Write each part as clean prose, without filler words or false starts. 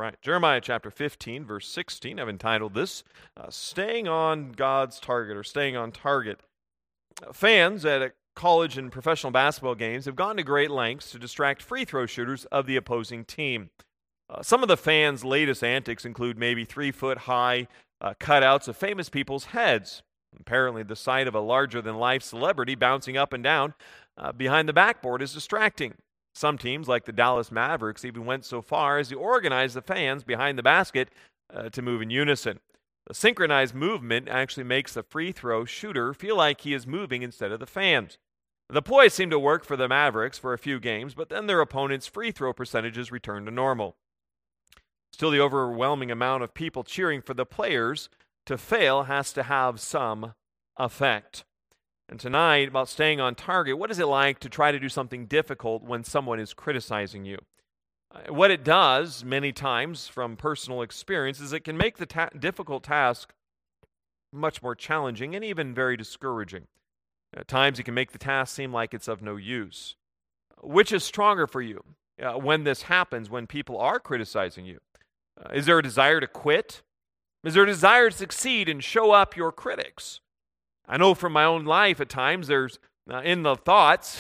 right, Jeremiah chapter 15, verse 16, I've entitled this, Staying on God's Target, or Staying on Target. Fans at college and professional basketball games have gone to great lengths to distract free throw shooters of the opposing team. Some of the fans' latest antics include maybe 3-foot-high cutouts of famous people's heads. Apparently, the sight of a larger-than-life celebrity bouncing up and down behind the backboard is distracting. Some teams, like the Dallas Mavericks, even went so far as to organize the fans behind the basket to move in unison. The synchronized movement actually makes the free throw shooter feel like he is moving instead of the fans. The ploy seemed to work for the Mavericks for a few games, but then their opponents' free throw percentages returned to normal. Still, the overwhelming amount of people cheering for the players to fail has to have some effect. And tonight, about staying on target, what is it like to try to do something difficult when someone is criticizing you? What it does, many times from personal experience, is it can make the difficult task much more challenging and even very discouraging. At times, it can make the task seem like it's of no use. Which is stronger for you when this happens, when people are criticizing you? Is there a desire to quit? Is there a desire to succeed and show up your critics? I know from my own life at times there's in the thoughts,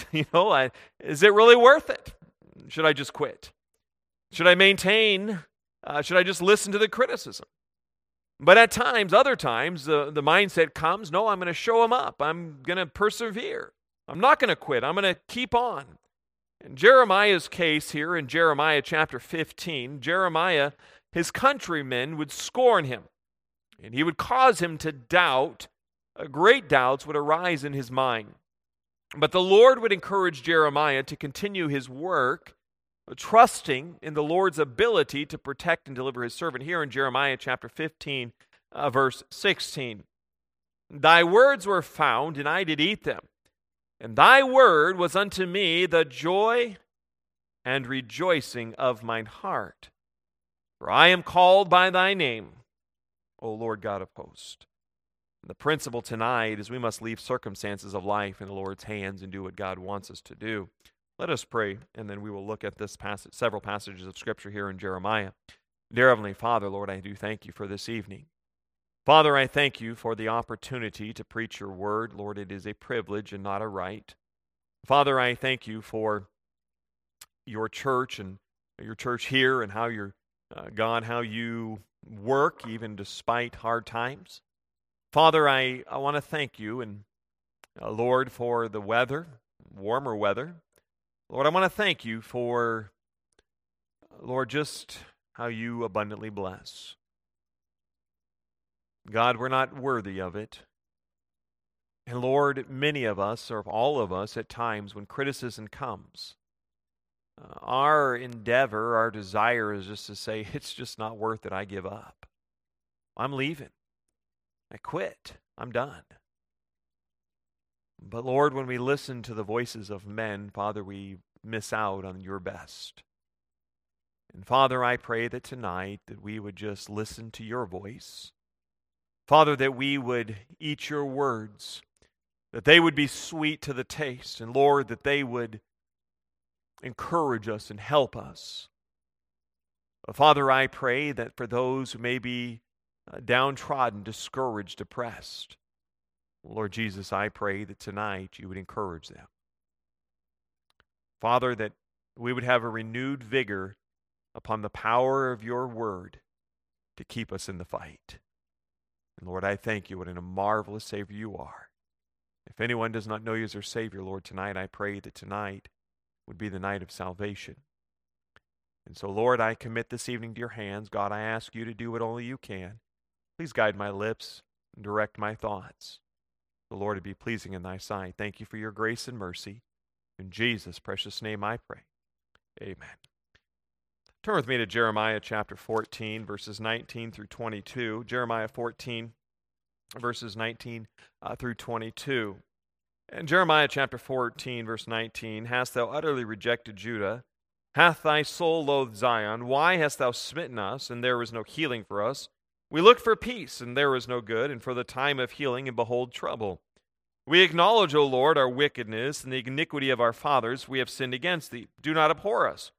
is it really worth it? Should I just quit? Should I maintain? Should I just listen to the criticism? But at times, other times, the mindset comes, no, I'm going to show them up. I'm going to persevere. I'm not going to quit. I'm going to keep on. In Jeremiah's case here in Jeremiah chapter 15, Jeremiah, his countrymen would scorn him, and he would cause him to doubt. Great doubts would arise in his mind. But the Lord would encourage Jeremiah to continue his work, trusting in the Lord's ability to protect and deliver his servant. Here in Jeremiah chapter 15, verse 16. Thy words were found, and I did eat them. And thy word was unto me the joy and rejoicing of mine heart. For I am called by thy name, O Lord God of hosts. The principle tonight is we must leave circumstances of life in the Lord's hands and do what God wants us to do. Let us pray, and then we will look at this passage, several passages of Scripture here in Jeremiah. Dear Heavenly Father, Lord, I do thank you for this evening. Father, I thank you for the opportunity to preach your word. Lord, it is a privilege and not a right. Father, I thank you for your church and your church here and how you're, God, how you work even despite hard times. Father, I want to thank you, and Lord, for the weather, warmer weather. Lord, I want to thank you for, Lord, just how you abundantly bless. God, we're not worthy of it. And Lord, many of us, or all of us at times when criticism comes, our endeavor, our desire is just to say, it's just not worth it, I give up. I'm leaving. I quit. I'm done. But Lord, when we listen to the voices of men, Father, we miss out on your best. And Father, I pray that tonight that we would just listen to your voice. Father, that we would eat your words, that they would be sweet to the taste, and Lord, that they would encourage us and help us. Father, I pray that for those who may be downtrodden, discouraged, depressed, Lord Jesus, I pray that tonight you would encourage them. Father, that we would have a renewed vigor upon the power of your word to keep us in the fight. And Lord, I thank you, what a marvelous Savior you are. If anyone does not know you as their Savior, Lord, tonight I pray that tonight would be the night of salvation. And so, Lord, I commit this evening to your hands. God, I ask you to do what only you can. Please guide my lips and direct my thoughts. The Lord, to be pleasing in thy sight. Thank you for your grace and mercy. In Jesus' precious name I pray. Amen. Turn with me to Jeremiah chapter 14, verses 19 through 22. Jeremiah 14, verses 19 through 22. In Jeremiah chapter 14, verse 19, hast thou utterly rejected Judah? Hath thy soul loathed Zion? Why hast thou smitten us, and there is no healing for us? We looked for peace, and there was no good, and for the time of healing, and behold, trouble. We acknowledge, O Lord, our wickedness, and the iniquity of our fathers. We have sinned against thee. Do not abhor us.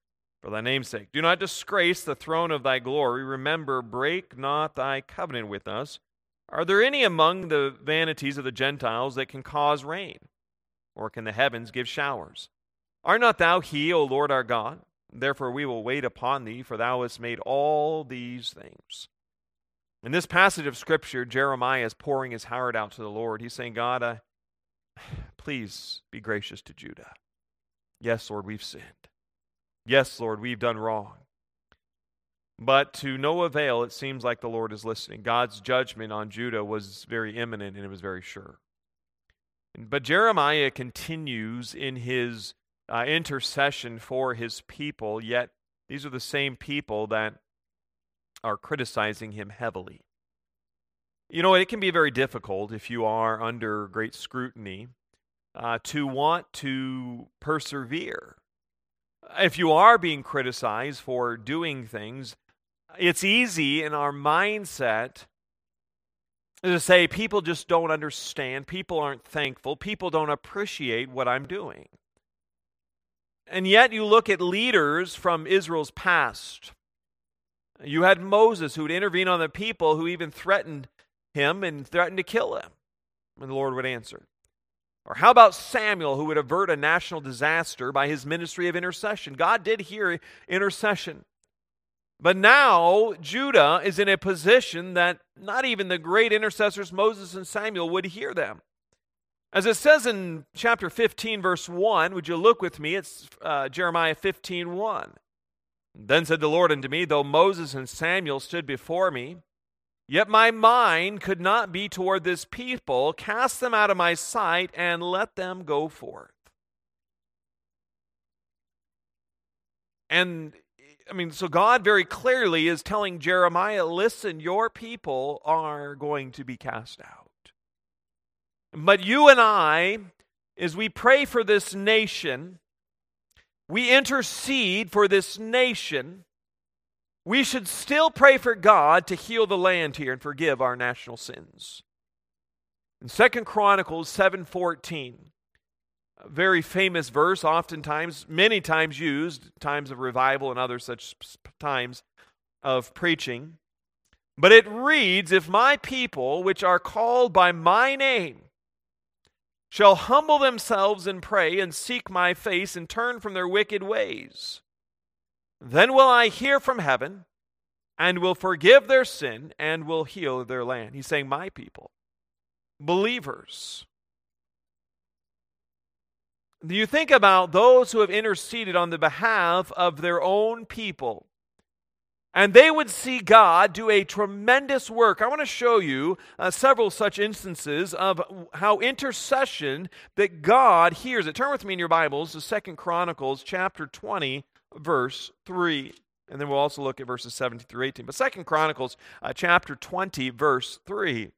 for thy name's sake. Do not disgrace the throne of thy glory. Remember, break not thy covenant with us. Are there any among the vanities of the Gentiles that can cause rain? Or can the heavens give showers? Art not thou he, O Lord our God? Therefore we will wait upon thee, for thou hast made all these things. In this passage of Scripture, Jeremiah is pouring his heart out to the Lord. He's saying, God, please be gracious to Judah. Yes, Lord, we've sinned. Yes, Lord, we've done wrong. But to no avail, it seems like the Lord is listening. God's judgment on Judah was very imminent, and it was very sure. But Jeremiah continues in his intercession for his people, yet these are the same people that are criticizing him heavily. You know, it can be very difficult if you are under great scrutiny to want to persevere. If you are being criticized for doing things, it's easy in our mindset to say people just don't understand, people aren't thankful, people don't appreciate what I'm doing. And yet you look at leaders from Israel's past. You had Moses who would intervene on the people, who even threatened him and threatened to kill him, and the Lord would answer. Or how about Samuel, who would avert a national disaster by his ministry of intercession? God did hear intercession. But now Judah is in a position that not even the great intercessors Moses and Samuel would hear them. As it says in chapter 15, verse 1, would you look with me? It's Jeremiah 15:1. Then said the Lord unto me, though Moses and Samuel stood before me, yet my mind could not be toward this people. Cast them out of my sight and let them go forth. And so God very clearly is telling Jeremiah, listen, your people are going to be cast out. But you and I, as we pray for this nation, we intercede for this nation, we should still pray for God to heal the land here and forgive our national sins. In 2 Chronicles 7:14, a very famous verse, oftentimes, many times used, times of revival and other such times of preaching. But it reads, if my people, which are called by my name, shall humble themselves and pray and seek my face and turn from their wicked ways, then will I hear from heaven and will forgive their sin and will heal their land. He's saying my people, believers. Do you think about those who have interceded on the behalf of their own people? And they would see God do a tremendous work. I want to show you several such instances of how intercession that God hears it. Turn with me in your Bibles to 2 Chronicles chapter 20, verse 3. And then we'll also look at verses 17 through 18. But 2 Chronicles chapter 20, verse 3.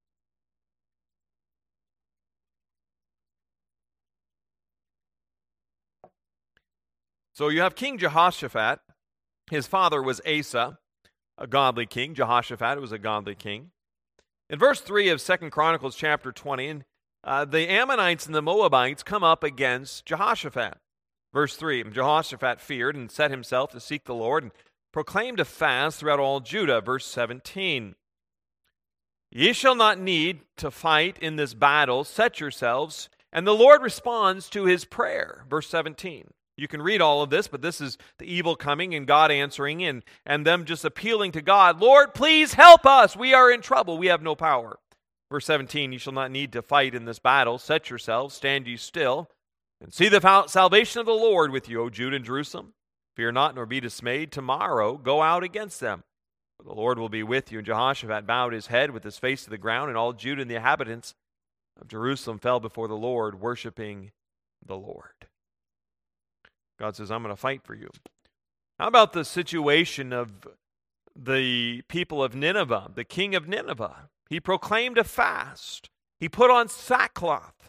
So you have King Jehoshaphat. His father was Asa, a godly king. Jehoshaphat was a godly king. In verse 3 of 2 Chronicles chapter 20, the Ammonites and the Moabites come up against Jehoshaphat. Verse 3, Jehoshaphat feared and set himself to seek the Lord and proclaimed a fast throughout all Judah. Verse 17, ye shall not need to fight in this battle. Set yourselves. And the Lord responds to his prayer. Verse 17. You can read all of this, but this is the evil coming and God answering and them just appealing to God. Lord, please help us. We are in trouble. We have no power. Verse 17, you shall not need to fight in this battle. Set yourselves, stand ye still, and see the salvation of the Lord with you, O Judah and Jerusalem. Fear not, nor be dismayed. Tomorrow go out against them. For the Lord will be with you. And Jehoshaphat bowed his head with his face to the ground, and all Judah and the inhabitants of Jerusalem fell before the Lord, worshiping the Lord. God says, I'm going to fight for you. How about the situation of the people of Nineveh, the king of Nineveh? He proclaimed a fast. He put on sackcloth.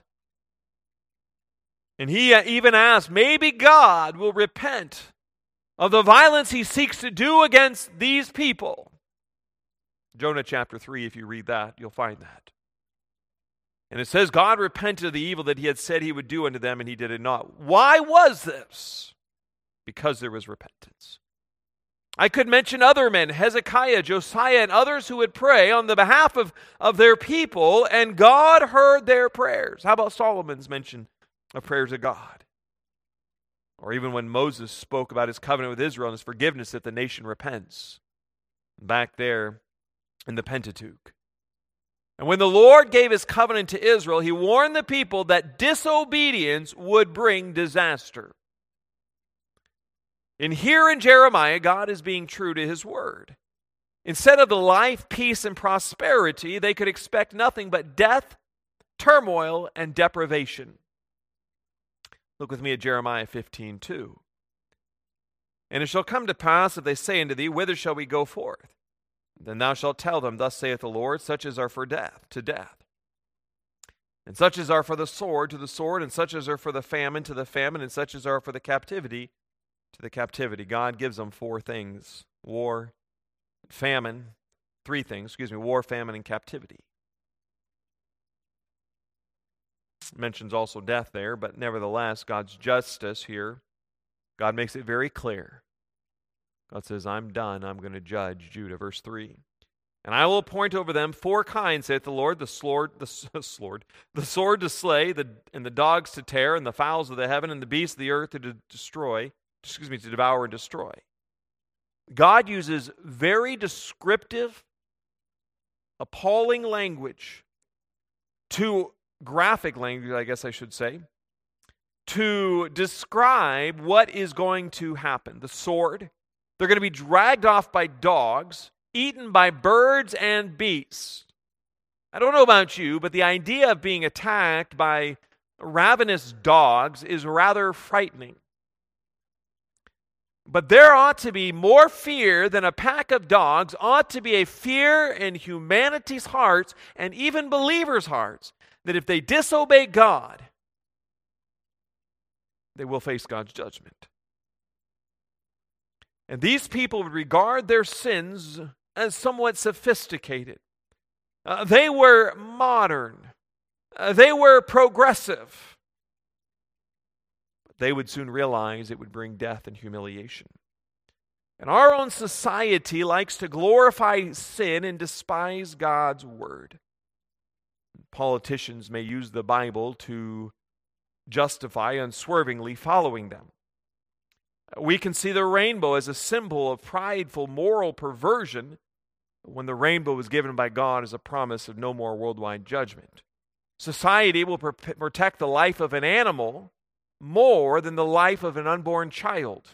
And he even asked, maybe God will repent of the violence he seeks to do against these people. Jonah chapter 3, if you read that, you'll find that. And it says, God repented of the evil that he had said he would do unto them, and he did it not. Why was this? because there was repentance. I could mention other men, Hezekiah, Josiah, and others who would pray on the behalf of their people, and God heard their prayers. How about Solomon's mention of prayers of God? Or even when Moses spoke about his covenant with Israel and his forgiveness if the nation repents, back there in the Pentateuch. And when the Lord gave his covenant to Israel, he warned the people that disobedience would bring disaster. And here in Jeremiah, God is being true to his word. Instead of the life, peace, and prosperity, they could expect nothing but death, turmoil, and deprivation. Look with me at Jeremiah 15:2. And it shall come to pass, if they say unto thee, Whither shall we go forth? Then thou shalt tell them, Thus saith the Lord, such as are for death, to death. And such as are for the sword, to the sword, and such as are for the famine, to the famine, and such as are for the captivity, to the captivity. God gives them four things: war, famine, three things, war, famine, and captivity. Mentions also death there, but nevertheless, God's justice here, God makes it very clear. God says, I'm done, I'm going to judge Judah. Verse 3. And I will appoint over them four kinds, saith the Lord, the sword to slay, and the dogs to tear, and the fowls of the heaven, and the beasts of the earth to devour and destroy. God uses very descriptive, appalling language, graphic language, I guess I should say, to describe what is going to happen. The sword, they're going to be dragged off by dogs, eaten by birds and beasts. I don't know about you, but the idea of being attacked by ravenous dogs is rather frightening. But there ought to be more fear than a pack of dogs, ought to be a fear in humanity's hearts and even believers' hearts that if they disobey God, they will face God's judgment. And these people would regard their sins as somewhat sophisticated. They were modern. They were progressive. But they would soon realize it would bring death and humiliation. And our own society likes to glorify sin and despise God's word. Politicians may use the Bible to justify unswervingly following them. We can see the rainbow as a symbol of prideful moral perversion when the rainbow was given by God as a promise of no more worldwide judgment. Society will protect the life of an animal more than the life of an unborn child.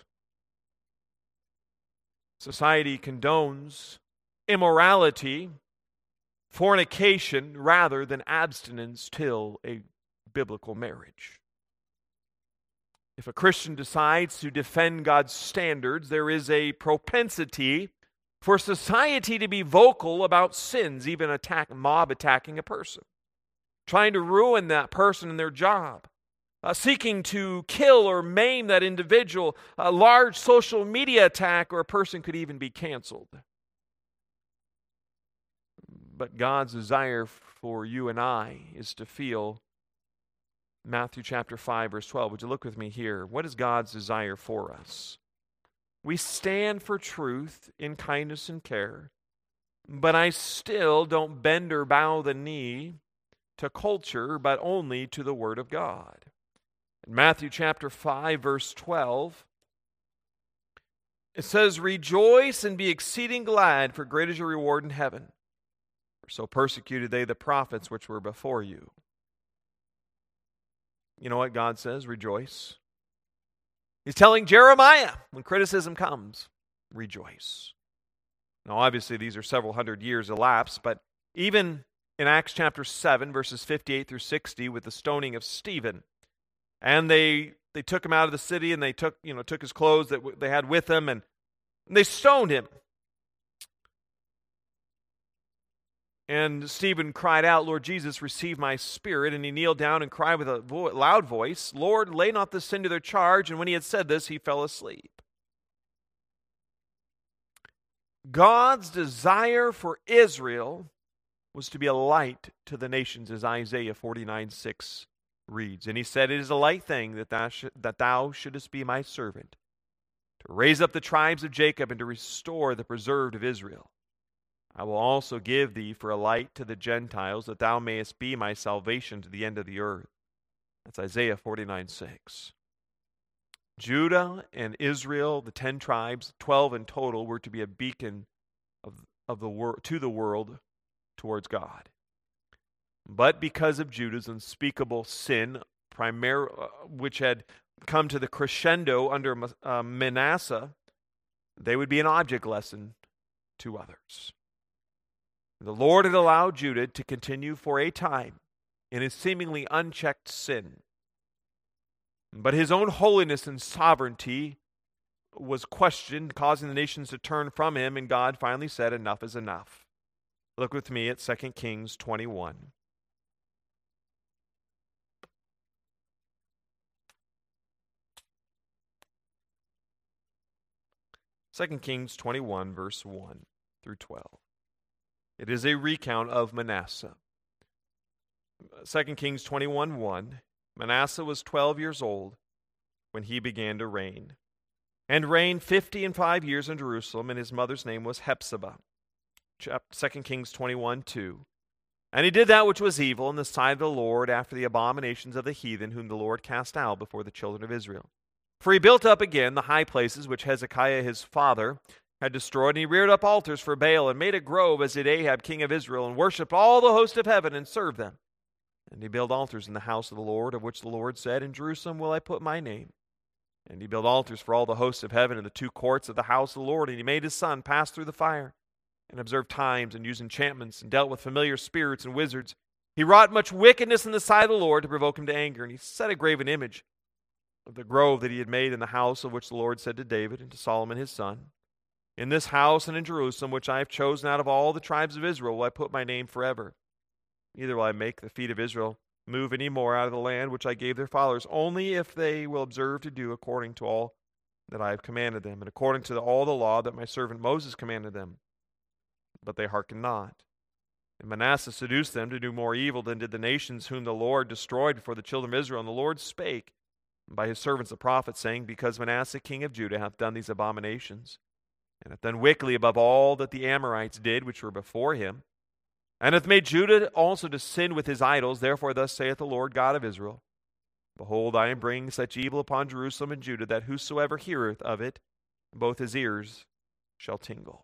Society condones immorality, fornication, rather than abstinence till a biblical marriage. If a Christian decides to defend God's standards, there is a propensity for society to be vocal about sins, even mob attacking a person, trying to ruin that person and their job, seeking to kill or maim that individual, a large social media attack, or a person could even be canceled. But God's desire for you and I is to feel Matthew chapter 5, verse 12. Would you look with me here? What is God's desire for us? We stand for truth in kindness and care, but I still don't bend or bow the knee to culture, but only to the Word of God. In Matthew chapter 5, verse 12, it says, Rejoice and be exceeding glad, for great is your reward in heaven. For so persecuted they the prophets which were before you. You know what God says? Rejoice. He's telling Jeremiah, when criticism comes, rejoice. Now, obviously, these are several hundred years elapsed, but even in Acts chapter 7, verses 58 through 60, with the stoning of Stephen, and they took him out of the city, and they took his clothes that they had with them, and they stoned him. And Stephen cried out, Lord Jesus, receive my spirit. And he kneeled down and cried with a loud voice, Lord, lay not this sin to their charge. And when he had said this, he fell asleep. God's desire for Israel was to be a light to the nations, as Isaiah 49:6 reads. And he said, It is a light thing that thou shouldest be my servant, to raise up the tribes of Jacob and to restore the preserved of Israel. I will also give thee for a light to the Gentiles, that thou mayest be my salvation to the end of the earth. That's Isaiah 49:6. Judah and Israel, the 10 tribes, 12 in total, were to be a beacon of the world to the world towards God. But because of Judah's unspeakable sin, which had come to the crescendo under Manasseh, they would be an object lesson to others. The Lord had allowed Judah to continue for a time in his seemingly unchecked sin. But his own holiness and sovereignty was questioned, causing the nations to turn from him, and God finally said, enough is enough. Look with me at 2 Kings 21. 2 Kings 21, verse 1 through 12. It is a recount of Manasseh. 2 Kings 21:1. Manasseh was 12 years old when he began to reign, and reigned 55 years in Jerusalem, and his mother's name was Hephzibah. 2 Kings 21:2. And he did that which was evil in the sight of the Lord, after the abominations of the heathen, whom the Lord cast out before the children of Israel. For he built up again the high places which Hezekiah his father had destroyed, and he reared up altars for Baal, and made a grove, as did Ahab king of Israel, and worshipped all the host of heaven, and served them. And he built altars in the house of the Lord, of which the Lord said, in Jerusalem will I put my name. And he built altars for all the hosts of heaven in the 2 courts of the house of the Lord, and he made his son pass through the fire, and observed times, and used enchantments, and dealt with familiar spirits and wizards. He wrought much wickedness in the sight of the Lord to provoke him to anger, and he set a graven image of the grove that he had made in the house, of which the Lord said to David and to Solomon his son, in this house and in Jerusalem, which I have chosen out of all the tribes of Israel, will I put my name forever. Neither will I make the feet of Israel move any more out of the land which I gave their fathers, only if they will observe to do according to all that I have commanded them, and according to all the law that my servant Moses commanded them. But they hearkened not. And Manasseh seduced them to do more evil than did the nations whom the Lord destroyed before the children of Israel. And the Lord spake by his servants the prophets, saying, because Manasseh king of Judah hath done these abominations, and hath done wickedly above all that the Amorites did, which were before him, and hath made Judah also to sin with his idols, therefore thus saith the Lord God of Israel, behold, I am bringing such evil upon Jerusalem and Judah, that whosoever heareth of it, both his ears shall tingle.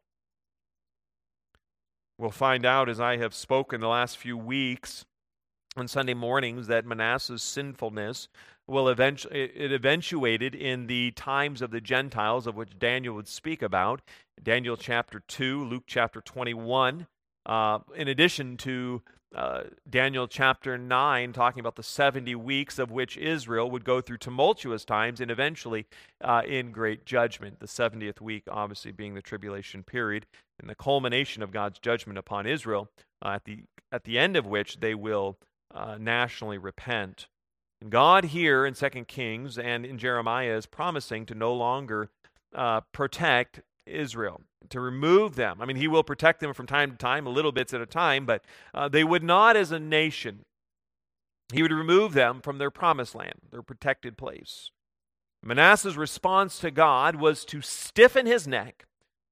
We'll find out, as I have spoken the last few weeks on Sunday mornings, that Manasseh's sinfulness will eventuated in the times of the Gentiles, of which Daniel would speak about. Daniel chapter 2, Luke chapter 21, in addition to Daniel chapter 9, talking about the 70 weeks of which Israel would go through tumultuous times and eventually in great judgment. The 70th week obviously being the tribulation period and the culmination of God's judgment upon Israel, at the end of which they will nationally repent. And God here in 2 Kings and in Jeremiah is promising to no longer protect Israel, to remove them. I mean, he will protect them from time to time, a little bits at a time, but they would not as a nation. He would remove them from their promised land, their protected place. Manasseh's response to God was to stiffen his neck,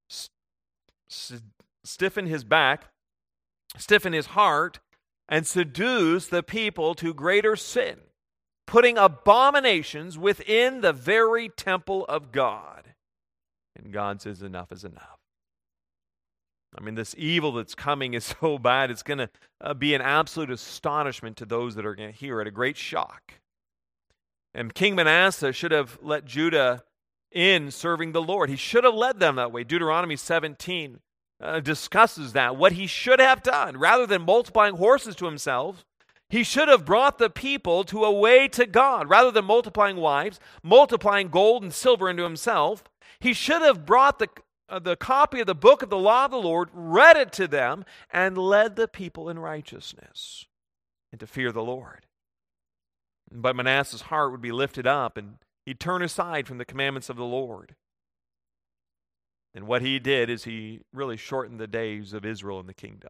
stiffen his back, stiffen his heart, and seduce the people to greater sin, putting abominations within the very temple of God. And God says enough is enough. I mean, this evil that's coming is so bad, it's going to be an absolute astonishment to those that are going to hear it, a great shock. And King Manasseh should have let Judah in serving the Lord. He should have led them that way. Deuteronomy 17 discusses that, what he should have done. Rather than multiplying horses to himself, he should have brought the people to a way to God. Rather than multiplying wives, multiplying gold and silver into himself, he should have brought the copy of the book of the law of the Lord, read it to them, and led the people in righteousness and to fear the Lord. But Manasseh's heart would be lifted up, and he'd turn aside from the commandments of the Lord. And what he did is he really shortened the days of Israel in the kingdom.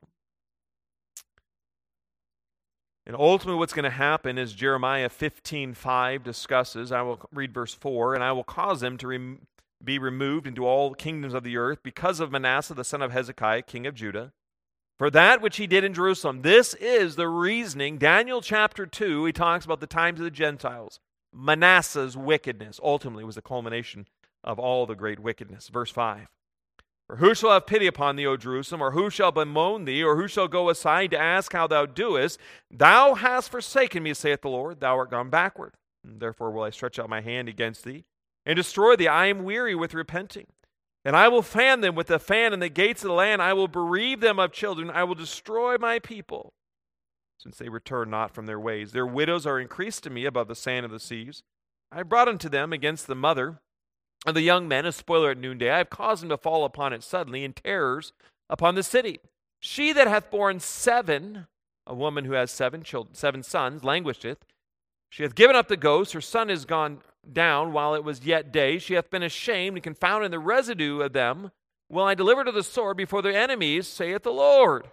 And ultimately what's going to happen is Jeremiah 15:5 discusses, I will read verse 4, and I will cause them to be removed into all kingdoms of the earth because of Manasseh, the son of Hezekiah, king of Judah, for that which he did in Jerusalem. This is the reasoning. Daniel chapter 2, he talks about the times of the Gentiles. Manasseh's wickedness ultimately was the culmination of all the great wickedness. Verse 5. For who shall have pity upon thee, O Jerusalem, or who shall bemoan thee, or who shall go aside to ask how thou doest? Thou hast forsaken me, saith the Lord, thou art gone backward. And therefore will I stretch out my hand against thee, and destroy thee. I am weary with repenting. And I will fan them with a fan in the gates of the land. I will bereave them of children. I will destroy my people, since they return not from their ways. Their widows are increased to me above the sand of the seas. I brought unto them against the mother of the young men a spoiler at noonday. I have caused them to fall upon it suddenly, in terrors upon the city. She that hath borne 7, a woman who has 7 children, 7 sons, languisheth. She hath given up the ghost. Her son is gone down while it was yet day. She hath been ashamed and confounded in the residue of them. Will I deliver to the sword before their enemies, saith the Lord.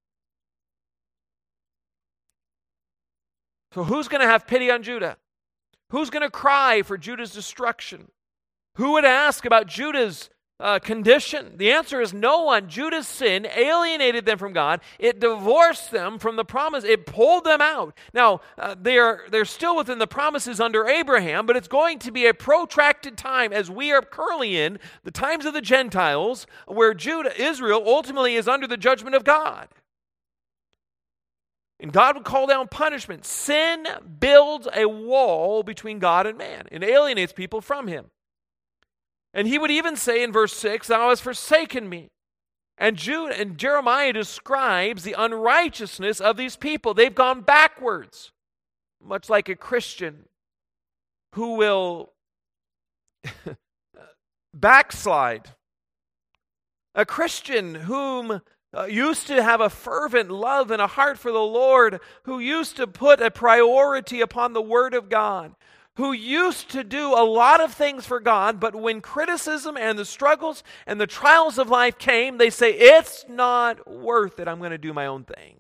So who's going to have pity on Judah? Who's going to cry for Judah's destruction? Who would ask about Judah's condition? The answer is no one. Judah's sin alienated them from God. It divorced them from the promise. It pulled them out. Now, they're still within the promises under Abraham, but it's going to be a protracted time, as we are currently in, the times of the Gentiles, where Israel ultimately is under the judgment of God. And God would call down punishment. Sin builds a wall between God and man and alienates people from him. And he would even say in verse 6, thou hast forsaken me. And Jeremiah describes the unrighteousness of these people. They've gone backwards, much like a Christian who will backslide. A Christian whom used to have a fervent love and a heart for the Lord, who used to put a priority upon the Word of God, who used to do a lot of things for God, but when criticism and the struggles and the trials of life came, they say, it's not worth it. I'm going to do my own thing.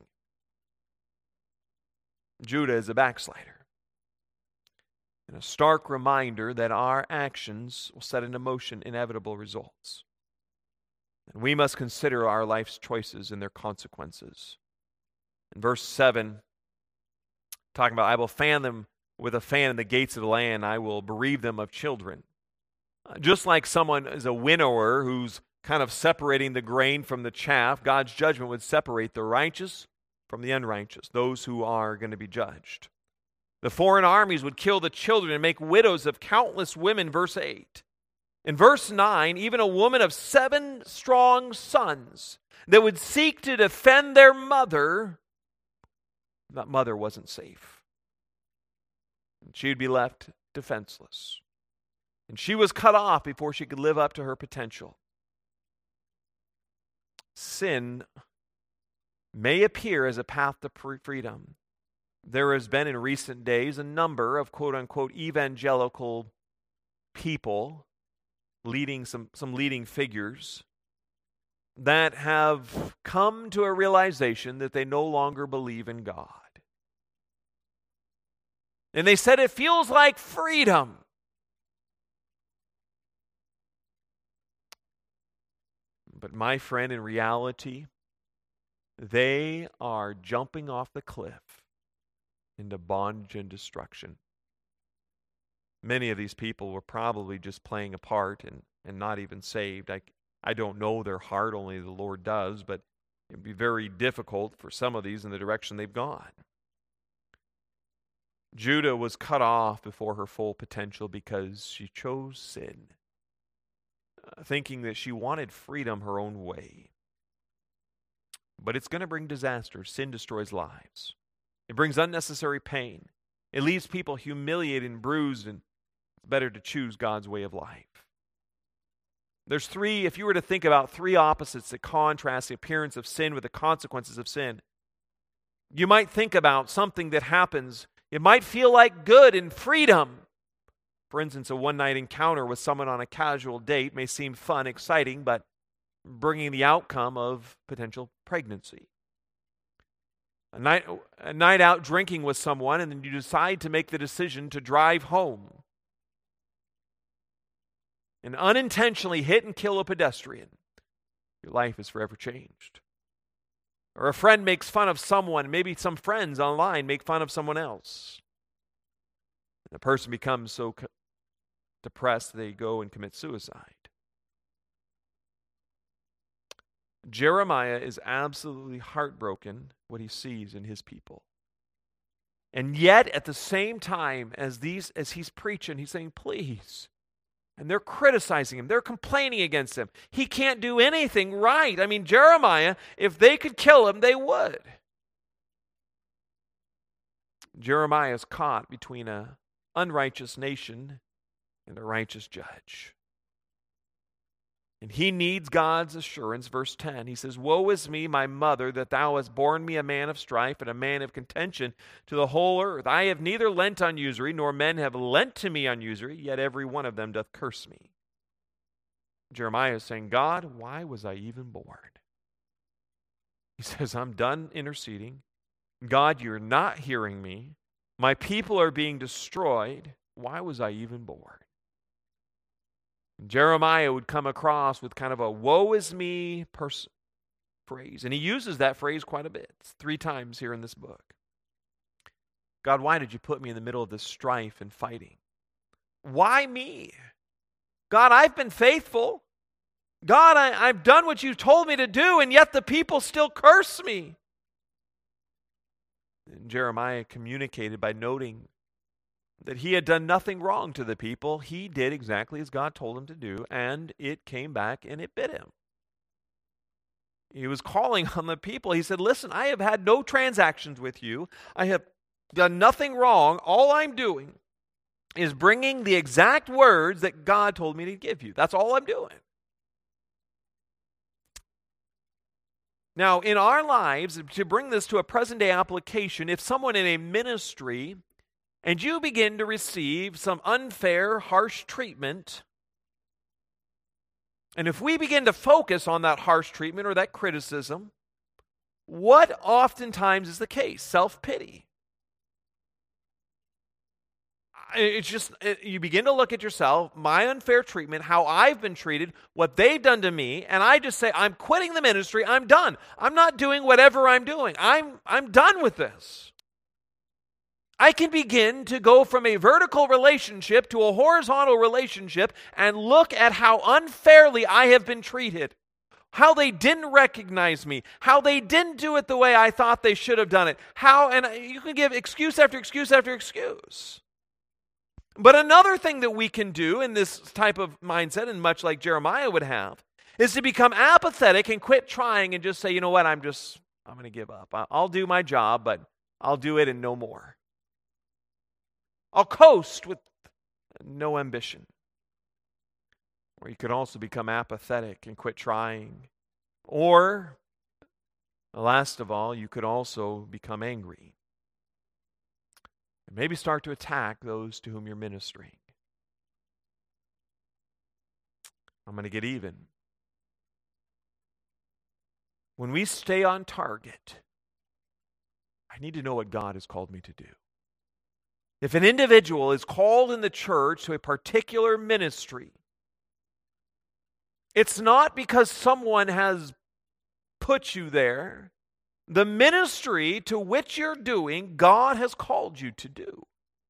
Judah is a backslider. And a stark reminder that our actions will set into motion inevitable results. And we must consider our life's choices and their consequences. In verse 7, talking about, I will fan them with a fan in the gates of the land. I will bereave them of children. Just like someone is a winnower who's kind of separating the grain from the chaff, God's judgment would separate the righteous from the unrighteous, those who are going to be judged. The foreign armies would kill the children and make widows of countless women, verse 8. In verse 9, even a woman of 7 strong sons that would seek to defend their mother, that mother wasn't safe. She would be left defenseless. And she was cut off before she could live up to her potential. Sin may appear as a path to freedom. There has been in recent days a number of quote-unquote evangelical people, leading some leading figures, that have come to a realization that they no longer believe in God. And they said it feels like freedom. But my friend, in reality, they are jumping off the cliff into bondage and destruction. Many of these people were probably just playing a part and not even saved. I don't know their heart, only the Lord does, but it would be very difficult for some of these in the direction they've gone. Judah was cut off before her full potential because she chose sin, thinking that she wanted freedom her own way. But it's going to bring disaster. Sin destroys lives. It brings unnecessary pain. It leaves people humiliated and bruised, and it's better to choose God's way of life. There's 3, if you were to think about 3 opposites that contrast the appearance of sin with the consequences of sin, you might think about something that happens. It might feel like good and freedom. For instance, a one-night encounter with someone on a casual date may seem fun, exciting, but bringing the outcome of potential pregnancy. A night out drinking with someone, and then you decide to make the decision to drive home. and unintentionally hit and kill a pedestrian, your life is forever changed. Or a friend makes fun of someone, maybe some friends online make fun of someone else. The person becomes so depressed they go and commit suicide. Jeremiah is absolutely heartbroken what he sees in his people. And yet, at the same time as he's preaching, he's saying, please. And they're criticizing him. They're complaining against him. He can't do anything right. I mean, Jeremiah, if they could kill him, they would. Jeremiah is caught between an unrighteous nation and a righteous judge. And he needs God's assurance. Verse 10, he says, woe is me, my mother, that thou hast borne me a man of strife and a man of contention to the whole earth. I have neither lent on usury, nor men have lent to me on usury, yet every one of them doth curse me. Jeremiah is saying, God, why was I even born? He says, I'm done interceding. God, you're not hearing me. My people are being destroyed. Why was I even born? Jeremiah would come across with kind of a woe is me phrase. And he uses that phrase quite a bit. It's 3 times here in this book. God, why did you put me in the middle of this strife and fighting? Why me? God, I've been faithful. God, I've done what you told me to do, and yet the people still curse me. And Jeremiah communicated by noting that he had done nothing wrong to the people. He did exactly as God told him to do, and it came back and it bit him. He was calling on the people. He said, listen, I have had no transactions with you. I have done nothing wrong. All I'm doing is bringing the exact words that God told me to give you. That's all I'm doing. Now, in our lives, to bring this to a present-day application, if someone in a ministry and you begin to receive some unfair, harsh treatment, and if we begin to focus on that harsh treatment or that criticism, what oftentimes is the case? Self-pity. It's just, you begin to look at yourself, my unfair treatment, how I've been treated, what they've done to me, and I just say, I'm quitting the ministry, I'm done. I'm not doing whatever I'm doing. I'm done with this. I can begin to go from a vertical relationship to a horizontal relationship and look at how unfairly I have been treated, how they didn't recognize me, how they didn't do it the way I thought they should have done it, and you can give excuse after excuse after excuse. But another thing that we can do in this type of mindset, and much like Jeremiah would have, is to become apathetic and quit trying and just say, you know what, I'm going to give up. I'll do my job, but I'll do it and no more. I'll coast with no ambition. Or you could also become apathetic and quit trying. Or, last of all, you could also become angry. And maybe start to attack those to whom you're ministering. I'm going to get even. When we stay on target, I need to know what God has called me to do. If an individual is called in the church to a particular ministry, it's not because someone has put you there. The ministry to which you're doing, God has called you to do.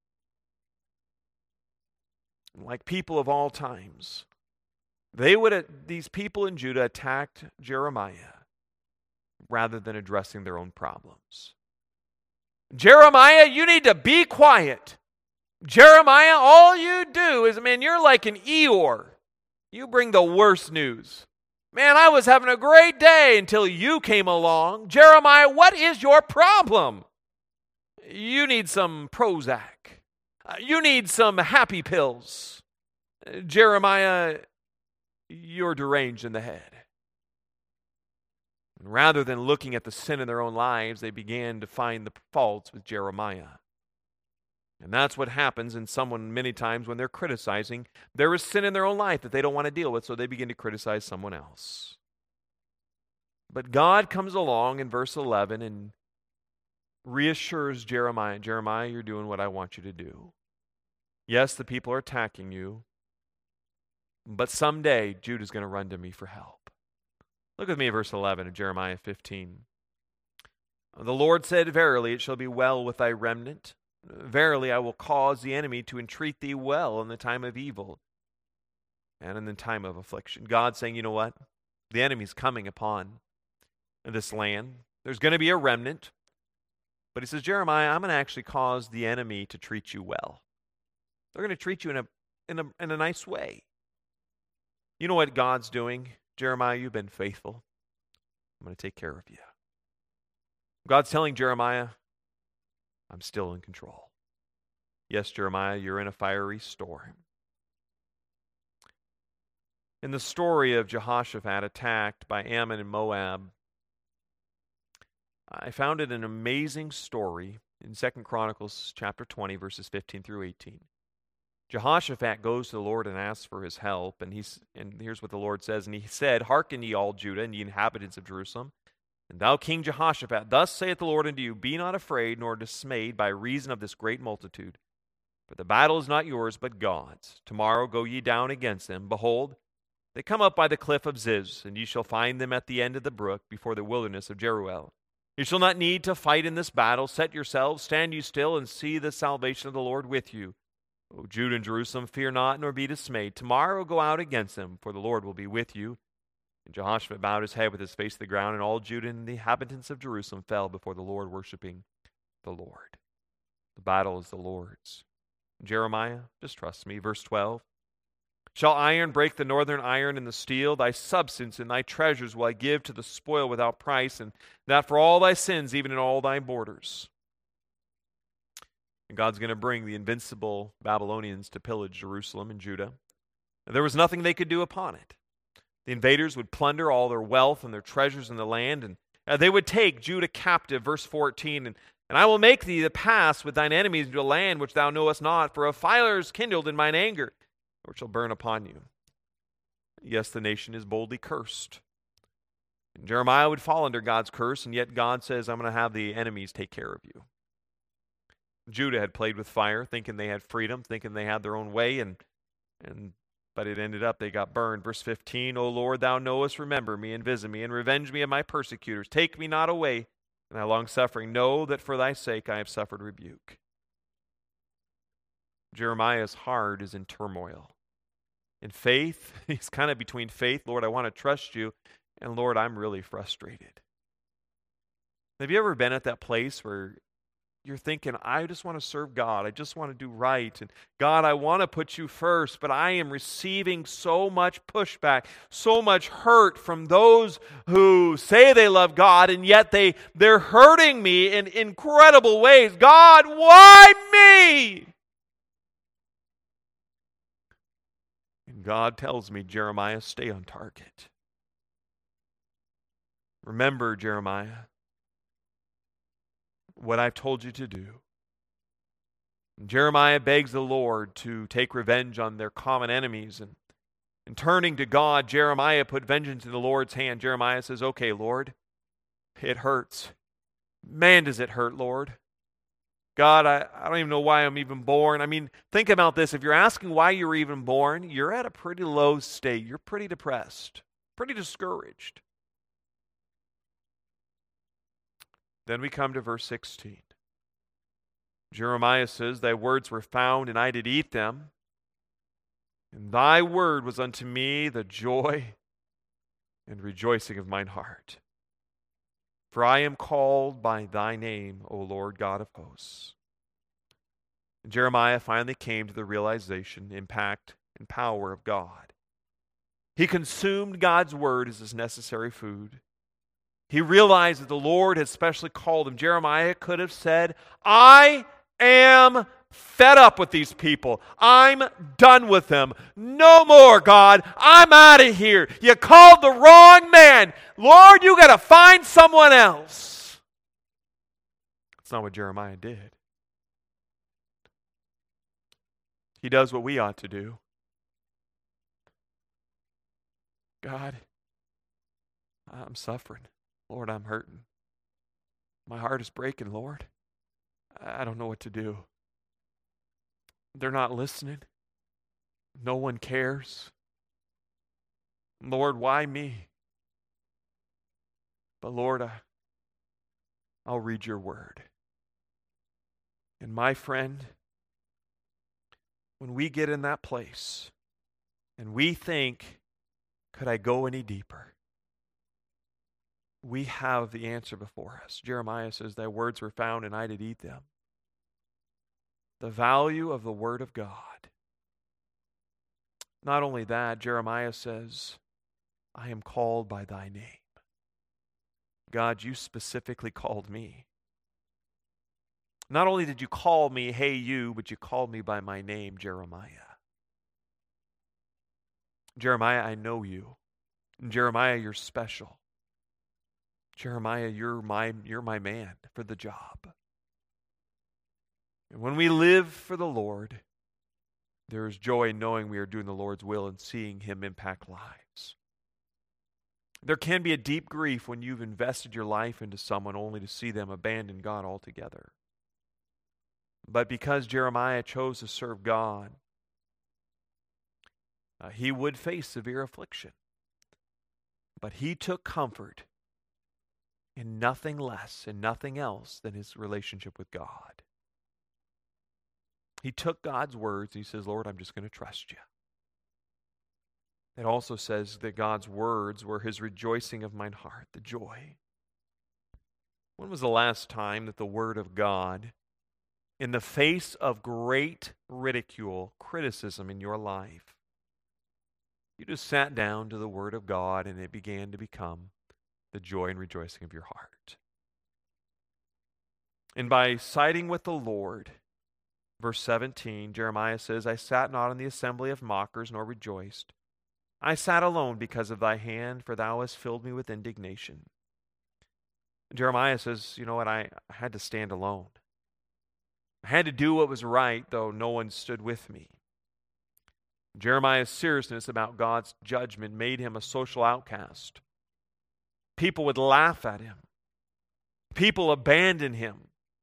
Like people of all times, these people in Judah attacked Jeremiah rather than addressing their own problems. Jeremiah, you need to be quiet. Jeremiah, all you do is, man, you're like an Eeyore. You bring the worst news. Man, I was having a great day until you came along. Jeremiah, what is your problem? You need some Prozac. You need some happy pills. Jeremiah, you're deranged in the head. And rather than looking at the sin in their own lives, they began to find the faults with Jeremiah. And that's what happens in someone many times when they're criticizing. There is sin in their own life that they don't want to deal with, so they begin to criticize someone else. But God comes along in verse 11 and reassures Jeremiah, Jeremiah, you're doing what I want you to do. Yes, the people are attacking you, But someday, Judah's going to run to me for help. Look with me at verse 11 of Jeremiah 15. The Lord said, Verily, it shall be well with thy remnant. Verily, I will cause the enemy to entreat thee well in the time of evil and in the time of affliction. God saying, you know what? The enemy's coming upon this land. There's going to be a remnant. But he says, Jeremiah, I'm going to actually cause the enemy to treat you well. They're going to treat you in a nice way. You know what God's doing? Jeremiah, you've been faithful. I'm going to take care of you. God's telling Jeremiah, I'm still in control. Yes, Jeremiah, you're in a fiery storm. In the story of Jehoshaphat attacked by Ammon and Moab, I found it an amazing story in 2 Chronicles chapter 20, verses 15 through 18. Jehoshaphat goes to the Lord and asks for his help, and here's what the Lord says. And he said, Hearken ye all Judah and ye inhabitants of Jerusalem, and thou King Jehoshaphat, thus saith the Lord unto you, Be not afraid nor dismayed by reason of this great multitude, for the battle is not yours but God's. Tomorrow go ye down against them. Behold, they come up by the cliff of Ziz, and ye shall find them at the end of the brook before the wilderness of Jeruel. You shall not need to fight in this battle. Set yourselves, stand you still, and see the salvation of the Lord with you. O Judah and Jerusalem, fear not, nor be dismayed. Tomorrow go out against them, for the Lord will be with you. And Jehoshaphat bowed his head with his face to the ground, and all Judah and the inhabitants of Jerusalem fell before the Lord, worshiping the Lord. The battle is the Lord's. Jeremiah, just trust me. Verse 12. Shall iron break the northern iron and the steel? Thy substance and thy treasures will I give to the spoil without price, and that for all thy sins, even in all thy borders. And God's going to bring the invincible Babylonians to pillage Jerusalem and Judah. And there was nothing they could do upon it. The invaders would plunder all their wealth and their treasures in the land, and they would take Judah captive, verse 14, and I will make thee to pass with thine enemies into a land which thou knowest not, for a fire is kindled in mine anger, which shall burn upon you. Yes, the nation is boldly cursed. And Jeremiah would fall under God's curse, and yet God says, I'm going to have the enemies take care of you. Judah had played with fire, thinking they had freedom, thinking they had their own way, but it ended up they got burned. Verse 15, O Lord, thou knowest, remember me, and visit me, and revenge me of my persecutors. Take me not away in thy long-suffering. Know that for thy sake I have suffered rebuke. Jeremiah's heart is in turmoil. In faith, he's kind of between faith, Lord, I want to trust you, and Lord, I'm really frustrated. Have you ever been at that place where you're thinking, I just want to serve God, I just want to do right, and God, I want to put you first, but I am receiving so much pushback, so much hurt from those who say they love God, and yet they're hurting me in incredible ways. God, why me? And God tells me, Jeremiah, stay on target. Remember, Jeremiah, what I've told you to do. And Jeremiah begs the Lord to take revenge on their common enemies. And turning to God, Jeremiah put vengeance in the Lord's hand. Jeremiah says, okay, Lord, it hurts. Man, does it hurt, Lord. God, I don't even know why I'm even born. I mean, think about this. If you're asking why you were even born, you're at a pretty low state. You're pretty depressed, pretty discouraged. Then we come to verse 16. Jeremiah says, Thy words were found, and I did eat them. And thy word was unto me the joy and rejoicing of mine heart. For I am called by thy name, O Lord God of hosts. And Jeremiah finally came to the realization, impact, and power of God. He consumed God's word as his necessary food. He realized that the Lord had specially called him. Jeremiah could have said, I am fed up with these people. I'm done with them. No more, God. I'm out of here. You called the wrong man. Lord, you got to find someone else. That's not what Jeremiah did. He does what we ought to do. God, I'm suffering. Lord, I'm hurting. My heart is breaking, Lord. I don't know what to do. They're not listening. No one cares. Lord, why me? But Lord, I'll read your word. And my friend, when we get in that place and we think, could I go any deeper? We have the answer before us. Jeremiah says, thy words were found and I did eat them. The value of the word of God. Not only that, Jeremiah says, I am called by thy name. God, you specifically called me. Not only did you call me, hey you, but you called me by my name, Jeremiah. Jeremiah, I know you. And Jeremiah, you're special. Jeremiah, you're my man for the job. And when we live for the Lord, there is joy in knowing we are doing the Lord's will and seeing Him impact lives. There can be a deep grief when you've invested your life into someone only to see them abandon God altogether. But because Jeremiah chose to serve God, he would face severe affliction. But he took comfort in nothing less and nothing else than his relationship with God. He took God's words and he says, Lord, I'm just going to trust you. It also says that God's words were his rejoicing of mine heart, the joy. When was the last time that the word of God, in the face of great ridicule, criticism in your life, you just sat down to the word of God and it began to become the joy and rejoicing of your heart? And by siding with the Lord, verse 17, Jeremiah says, I sat not in the assembly of mockers, nor rejoiced. I sat alone because of thy hand, for thou hast filled me with indignation. Jeremiah says, you know what, I had to stand alone. I had to do what was right, though no one stood with me. Jeremiah's seriousness about God's judgment made him a social outcast. People would laugh at him. People abandoned him.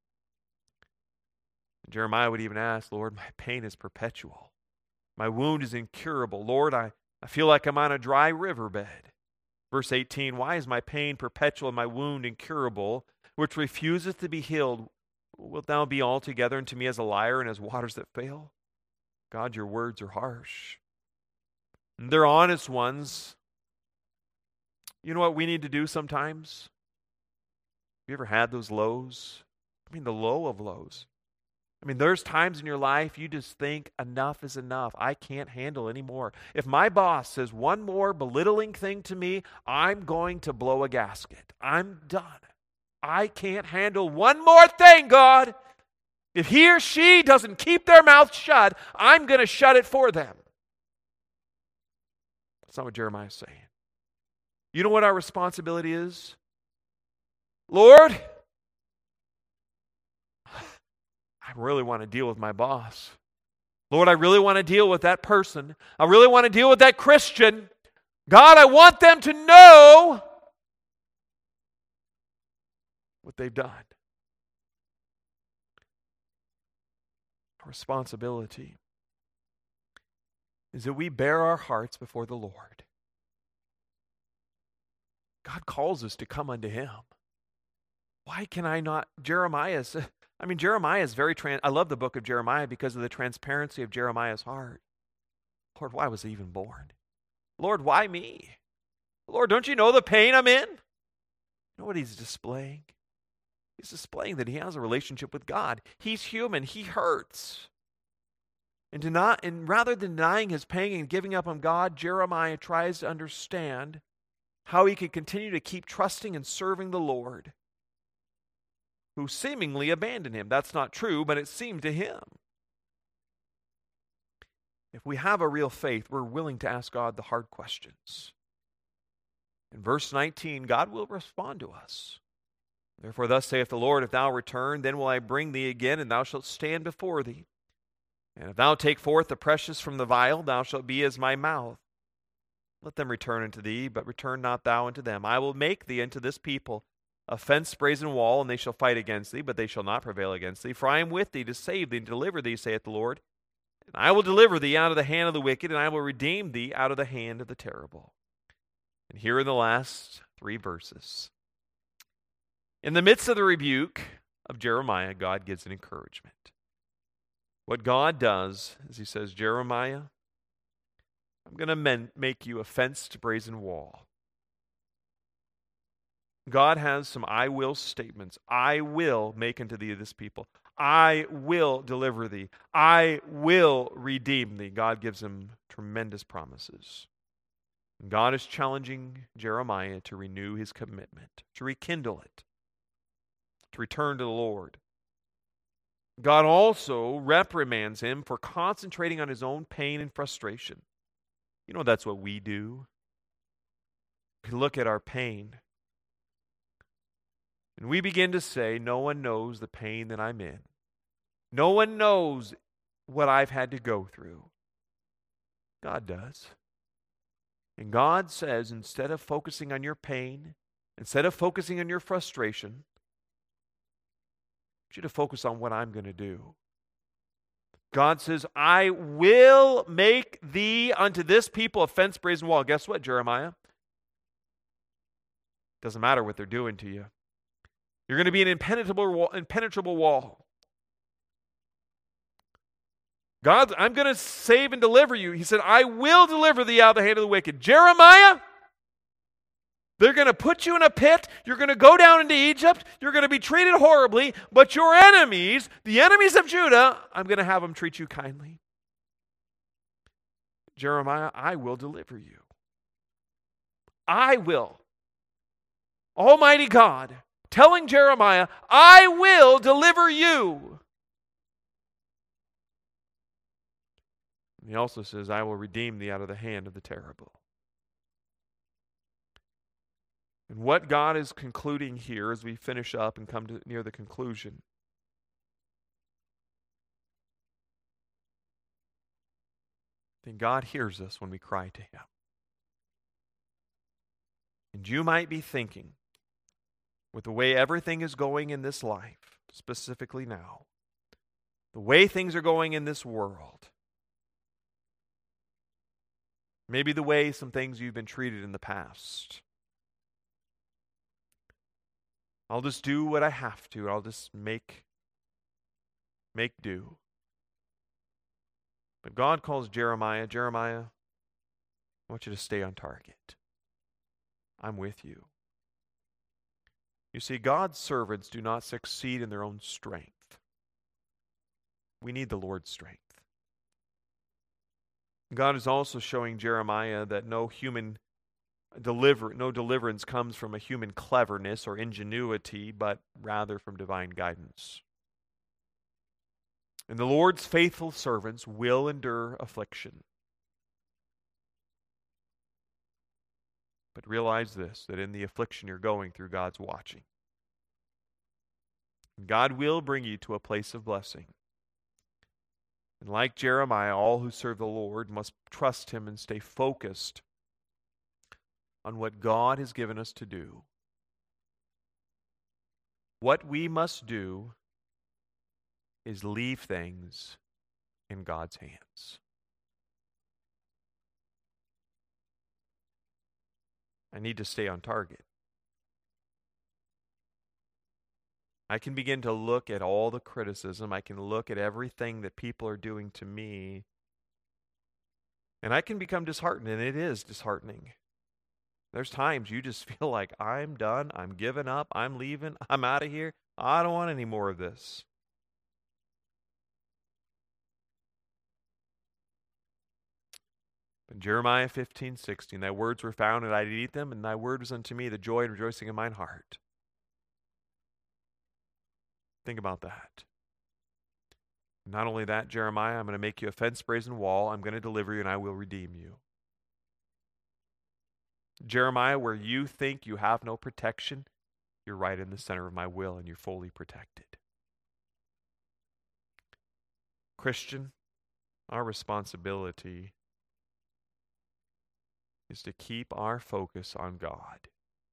Jeremiah would even ask, Lord, my pain is perpetual. My wound is incurable. Lord, I feel like I'm on a dry riverbed. Verse 18, why is my pain perpetual and my wound incurable, which refuseth to be healed? Wilt thou be altogether unto me as a liar and as waters that fail? God, your words are harsh. And they're honest ones. You know what we need to do sometimes? Have you ever had those lows? I mean, the low of lows. I mean, there's times in your life you just think enough is enough. I can't handle anymore. If my boss says one more belittling thing to me, I'm going to blow a gasket. I'm done. I can't handle one more thing, God. If he or she doesn't keep their mouth shut, I'm going to shut it for them. That's not what Jeremiah's saying. You know what our responsibility is? Lord, I really want to deal with my boss. Lord, I really want to deal with that person. I really want to deal with that Christian. God, I want them to know what they've done. Our responsibility is that we bear our hearts before the Lord. God calls us to come unto Him. Why can I not? Jeremiah is very I love the book of Jeremiah because of the transparency of Jeremiah's heart. Lord, why was I even born? Lord, why me? Lord, don't you know the pain I'm in? You know what he's displaying? He's displaying that he has a relationship with God. He's human. He hurts. And rather than denying his pain and giving up on God, Jeremiah tries to understand how he could continue to keep trusting and serving the Lord, who seemingly abandoned him. That's not true, but it seemed to him. If we have a real faith, we're willing to ask God the hard questions. In verse 19, God will respond to us. Therefore thus saith the Lord, if thou return, then will I bring thee again, and thou shalt stand before thee. And if thou take forth the precious from the vial, thou shalt be as my mouth. Let them return unto thee, but return not thou unto them. I will make thee unto this people a fenced brazen wall, and they shall fight against thee, but they shall not prevail against thee. For I am with thee to save thee and deliver thee, saith the Lord. And I will deliver thee out of the hand of the wicked, and I will redeem thee out of the hand of the terrible. And here are the last 3 verses. In the midst of the rebuke of Jeremiah, God gives an encouragement. What God does is he says, Jeremiah, I'm going to make you a fenced brazen wall. God has some I will statements. I will make unto thee this people. I will deliver thee. I will redeem thee. God gives him tremendous promises. And God is challenging Jeremiah to renew his commitment, to rekindle it, to return to the Lord. God also reprimands him for concentrating on his own pain and frustration. You know, that's what we do. We look at our pain and we begin to say, no one knows the pain that I'm in. No one knows what I've had to go through. God does. And God says, instead of focusing on your pain, instead of focusing on your frustration, I want you to focus on what I'm going to do. God says, I will make thee unto this people a fenced brazen wall. Guess what, Jeremiah? Doesn't matter what they're doing to you. You're going to be an impenetrable wall. God, I'm going to save and deliver you. He said, I will deliver thee out of the hand of the wicked. Jeremiah, they're going to put you in a pit. You're going to go down into Egypt. You're going to be treated horribly. But your enemies, the enemies of Judah, I'm going to have them treat you kindly. Jeremiah, I will deliver you. I will. Almighty God telling Jeremiah, I will deliver you. He also says, I will redeem thee out of the hand of the terrible. And what God is concluding here as we finish up and come to near the conclusion, then God hears us when we cry to Him. And you might be thinking, with the way everything is going in this life, specifically now, the way things are going in this world, maybe the way some things you've been treated in the past, I'll just do what I have to. I'll just make do. But God calls Jeremiah, Jeremiah, I want you to stay on target. I'm with you. You see, God's servants do not succeed in their own strength. We need the Lord's strength. God is also showing Jeremiah that no deliverance comes from a human cleverness or ingenuity, but rather from divine guidance. And the Lord's faithful servants will endure affliction. But realize this, that in the affliction you're going through, God's watching. God will bring you to a place of blessing. And like Jeremiah, all who serve the Lord must trust Him and stay focused on what God has given us to do. What we must do is leave things in God's hands. I need to stay on target. I can begin to look at all the criticism. I can look at everything that people are doing to me. And I can become disheartened, and it is disheartening. There's times you just feel like, I'm done, I'm giving up, I'm leaving, I'm out of here. I don't want any more of this. But Jeremiah 15:16, thy words were found, and I did eat them, and thy word was unto me the joy and rejoicing in mine heart. Think about that. Not only that, Jeremiah, I'm going to make you a fenced brazen wall. I'm going to deliver you, and I will redeem you. Jeremiah, where you think you have no protection, you're right in the center of my will, and you're fully protected. Christian, our responsibility is to keep our focus on God.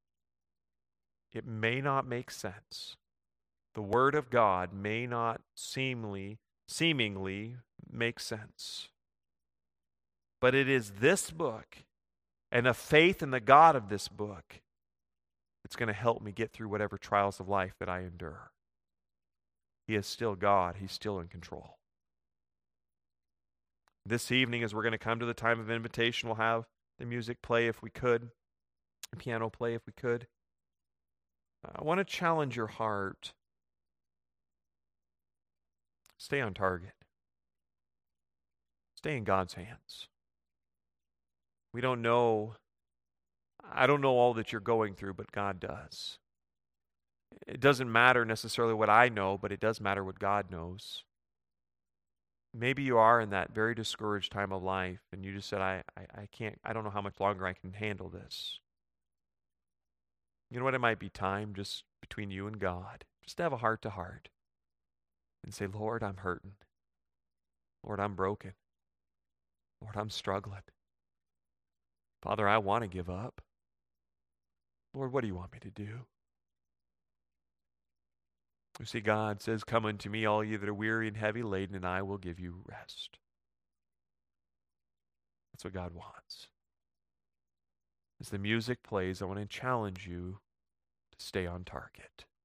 It may not make sense. The Word of God may not seemingly make sense. But it is this book and a faith in the God of this book that's going to help me get through whatever trials of life that I endure. He is still God. He's still in control. This evening, as we're going to come to the time of invitation, we'll have the music play if we could, the piano play if we could. I want to challenge your heart. Stay on target. Stay in God's hands. We don't know, I don't know all that you're going through, but God does. It doesn't matter necessarily what I know, but it does matter what God knows. Maybe you are in that very discouraged time of life, and you just said, I can't, I don't know how much longer I can handle this. You know what? It might be time just between you and God, just to have a heart to heart and say, Lord, I'm hurting. Lord, I'm broken. Lord, I'm struggling. Father, I want to give up. Lord, what do you want me to do? You see, God says, come unto me, all ye that are weary and heavy laden, and I will give you rest. That's what God wants. As the music plays, I want to challenge you to stay on target.